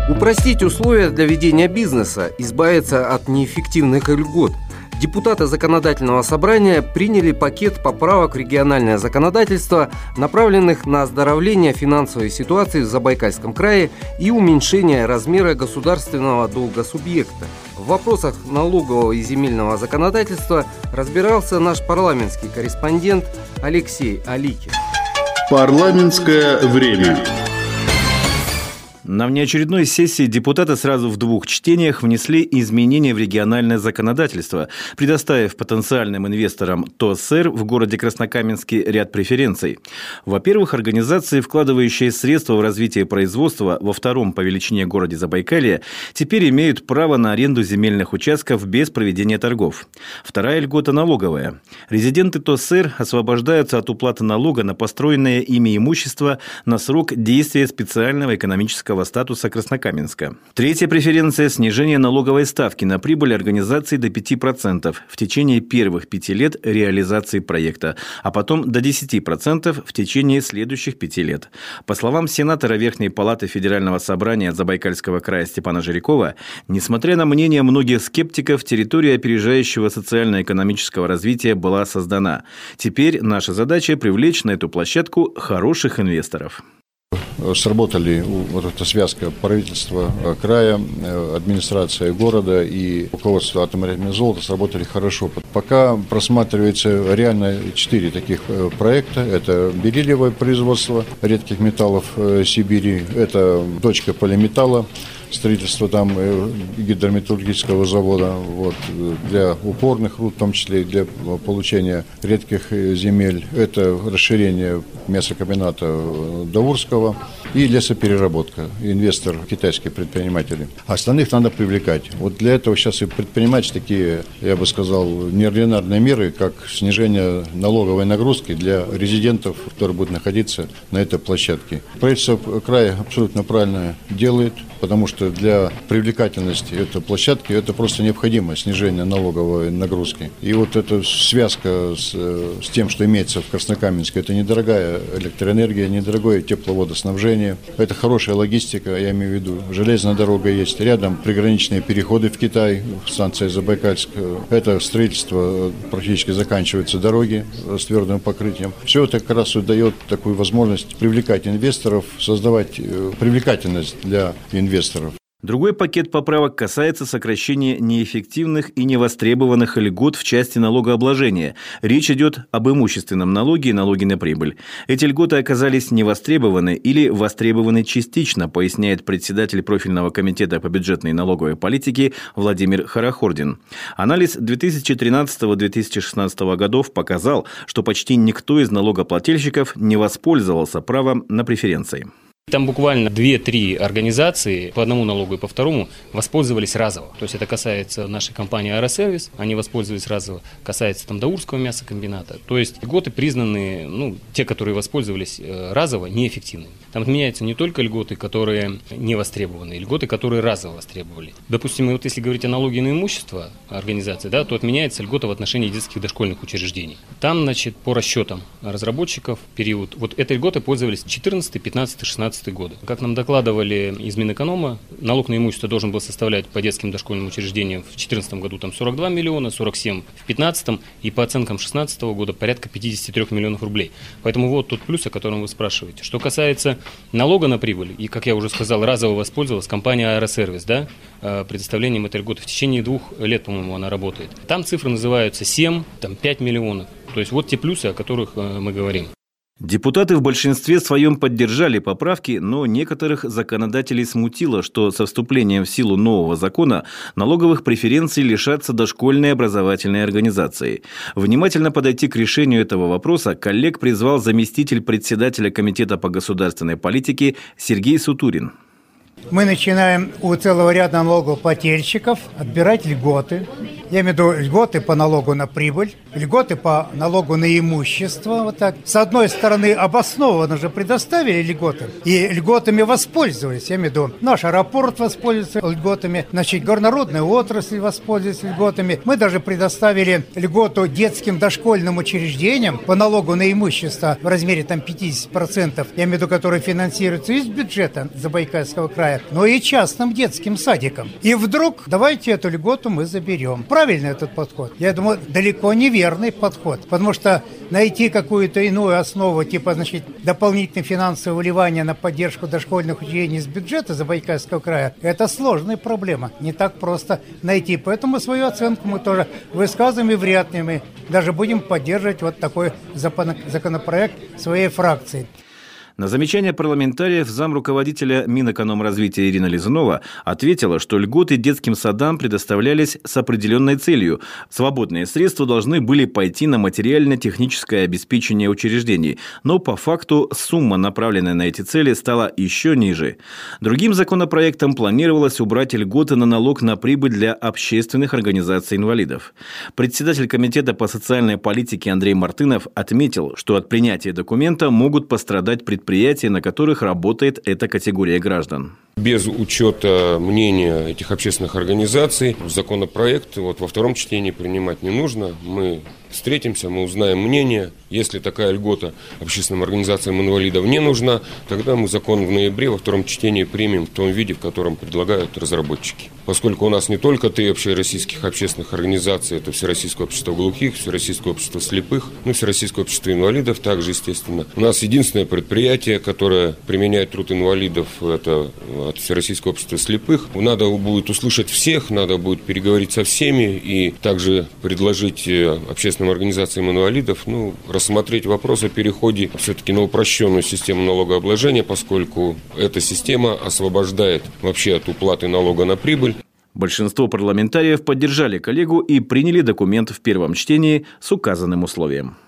Упростить условия для ведения бизнеса, избавиться от неэффективных льгот. Депутаты Законодательного собрания приняли пакет поправок в региональное законодательство, направленных на оздоровление финансовой ситуации в Забайкальском крае и уменьшение размера государственного долга субъекта. В вопросах налогового и земельного законодательства разбирался наш парламентский корреспондент Алексей Аликин. Парламентское время. На внеочередной сессии депутаты сразу в 2 чтениях внесли изменения в региональное законодательство, предоставив потенциальным инвесторам ТОСР в городе Краснокаменске ряд преференций. Во-первых, организации, вкладывающие средства в развитие производства во 2-м по величине городе Забайкалье, теперь имеют право на аренду земельных участков без проведения торгов. Вторая льгота налоговая. Резиденты ТОСР освобождаются от уплаты налога на построенное ими имущество на срок действия специального экономического статуса Краснокаменска. Третья преференция – снижение налоговой ставки на прибыль организации до 5% в течение первых 5 лет реализации проекта, а потом до 10% в течение следующих 5 лет. По словам сенатора Верхней палаты Федерального собрания Забайкальского края Степана Жирякова, несмотря на мнение многих скептиков, территория опережающего социально-экономического развития была создана. Теперь наша задача – привлечь на эту площадку хороших инвесторов. Сработали вот эта связка правительства края, администрация города и руководство «Атомрядами золота» сработали хорошо. Пока просматривается реально 4 таких проекта. Это бериллиевое производство редких металлов Сибири, это точка полиметалла, строительство там гидрометаллургического завода для упорных руд, в том числе и для получения редких земель. Это расширение мясокомбината Даурского и лесопереработка. Инвестор – китайские предприниматели. Остальных надо привлекать. Вот для этого сейчас и предпринимать такие, я бы сказал, неординарные меры, как снижение налоговой нагрузки для резидентов, которые будут находиться на этой площадке. Правительство края абсолютно правильно делает, потому что для привлекательности этой площадки это просто необходимо снижение налоговой нагрузки. И вот эта связка с тем, что имеется в Краснокаменске, это недорогая электроэнергия, недорогое тепловодоснабжение, это хорошая логистика, я имею в виду. Железная дорога есть, рядом приграничные переходы в Китай, станция Забайкальск, это строительство, практически заканчиваются дороги с твердым покрытием. Все это как раз дает такую возможность привлекать инвесторов, создавать привлекательность для инвесторов. Другой пакет поправок касается сокращения неэффективных и невостребованных льгот в части налогообложения. Речь идет об имущественном налоге и налоге на прибыль. Эти льготы оказались невостребованы или востребованы частично, поясняет председатель профильного комитета по бюджетной и налоговой политике Владимир Хорохордин. Анализ 2013-2016 годов показал, что почти никто из налогоплательщиков не воспользовался правом на преференции. Там буквально 2-3 организации по одному налогу и по второму воспользовались разово. То есть это касается нашей компании «Аэросервис», они воспользовались разово, касается там Даурского мясокомбината. То есть льготы признаны, те, которые воспользовались разово, неэффективными. Там отменяются не только льготы, которые не востребованы, льготы, которые разово востребовали. Допустим, вот если говорить о налоге на имущество организации, то отменяется льгота в отношении детских дошкольных учреждений. Там, по расчетам разработчиков, период, вот этой льготой пользовались 14, 15, 16 годы. Как нам докладывали из Минэконома, налог на имущество должен был составлять по детским дошкольным учреждениям в 2014 году 42 миллиона, 47 в 2015 и по оценкам 2016 года порядка 53 миллионов рублей. Поэтому вот тот плюс, о котором вы спрашиваете. Что касается налога на прибыль, и, как я уже сказал, разово воспользовалась компания «Аэросервис», предоставлением этой льготы. В течение 2 лет, по-моему, она работает. Там цифры называются 7, 5 миллионов. То есть вот те плюсы, о которых мы говорим. Депутаты в большинстве своем поддержали поправки, но некоторых законодателей смутило, что со вступлением в силу нового закона налоговых преференций лишатся дошкольные образовательные организации. Внимательно подойти к решению этого вопроса коллег призвал заместитель председателя Комитета по государственной политике Сергей Сутурин. Мы начинаем у целого ряда налогоплательщиков отбирать льготы. Я имею в виду льготы по налогу на прибыль, льготы по налогу на имущество. Вот так. С одной стороны, обоснованно же предоставили льготы, и льготами воспользовались. Я имею в виду, наш аэропорт воспользуется льготами, значит, горнорудная отрасль воспользуется льготами. Мы даже предоставили льготу детским дошкольным учреждениям по налогу на имущество в размере там 50%, я имею в виду, которые финансируются из бюджета Забайкальского края, но и частным детским садикам. И вдруг давайте эту льготу мы заберем. Правильный этот подход? Я думаю, далеко не верный подход, потому что найти какую-то иную основу, типа, значит, дополнительные финансовые вливания на поддержку дошкольных учреждений из бюджета Забайкальского края, это сложная проблема. Не так просто найти. Поэтому свою оценку мы тоже высказываем, и вряд ли мы даже будем поддерживать вот такой законопроект своей фракции. На замечание парламентариев замруководителя Минэкономразвития Ирина Лизунова ответила, что льготы детским садам предоставлялись с определенной целью. Свободные средства должны были пойти на материально-техническое обеспечение учреждений, но по факту сумма, направленная на эти цели, стала еще ниже. Другим законопроектом планировалось убрать льготы на налог на прибыль для общественных организаций инвалидов. Председатель комитета по социальной политике Андрей Мартынов отметил, что от принятия документа могут пострадать предприятия, на которых работает эта категория граждан. Без учета мнения этих общественных организаций законопроект во втором чтении принимать не нужно. Мы встретимся, мы узнаем мнение. Если такая льгота общественным организациям инвалидов не нужна, тогда мы закон в ноябре во втором чтении примем в том виде, в котором предлагают разработчики. Поскольку у нас не только 3 общероссийских общественных организации, это Всероссийское общество глухих, Всероссийское общество слепых, Всероссийское общество инвалидов также, естественно. У нас единственное предприятие, которое применяет труд инвалидов, это от Всероссийского общества слепых. Надо будет услышать всех, надо будет переговорить со всеми и также предложить общественным организациям инвалидов рассмотреть вопрос о переходе все-таки на упрощенную систему налогообложения, поскольку эта система освобождает вообще от уплаты налога на прибыль. Большинство парламентариев поддержали коллегу и приняли документ в первом чтении с указанным условием.